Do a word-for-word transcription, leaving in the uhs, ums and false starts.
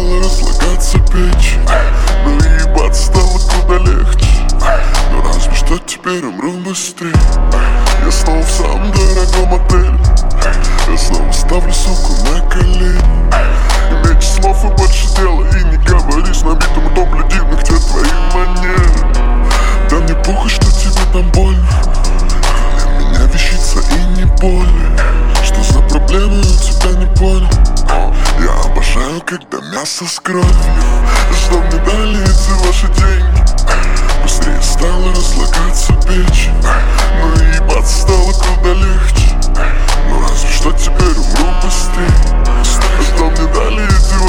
стала разлагаться печь, но и ебаться стало куда легче. Но разве что теперь умру быстрее. Я снова в самом дорогом отеле, я снова ставлю суку на колени. И меньше слов и больше дела. И не говори с набитым ртом, гляди, на где твои манеры. Да мне похуй, что тебе там больно, для меня вещица и не более. Что за проблемы, у тебя не понял. Я обожаю, когда мясо с кровью. Что мне дали эти ваши деньги? Быстрее стала разлагаться печь, но и ебаться стало куда легче. Ну разве что теперь умру быстрее. Что мне дали эти